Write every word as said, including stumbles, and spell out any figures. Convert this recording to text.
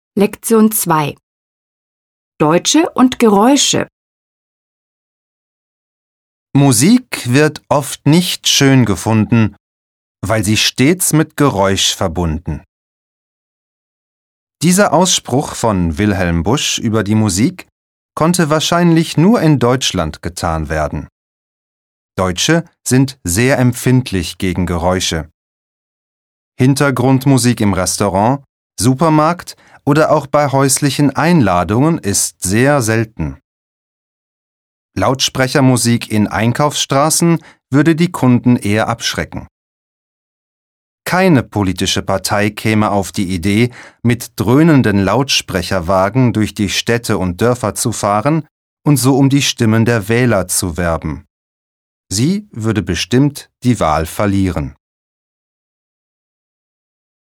Lektion zwei. Deutsche und Geräusche. Musik wird oft nicht schön gefunden, weil sie stets mit Geräusch verbunden. Dieser Ausspruch von Wilhelm Busch über die Musik konnte wahrscheinlich nur in Deutschland getan werden. Deutsche sind sehr empfindlich gegen Geräusche. Hintergrundmusik im Restaurant, Supermarkt oder auch bei häuslichen Einladungen ist sehr selten. Lautsprechermusik in Einkaufsstraßen würde die Kunden eher abschrecken. Keine politische Partei käme auf die Idee, mit dröhnenden Lautsprecherwagen durch die Städte und Dörfer zu fahren und so um die Stimmen der Wähler zu werben. Sie würde bestimmt die Wahl verlieren.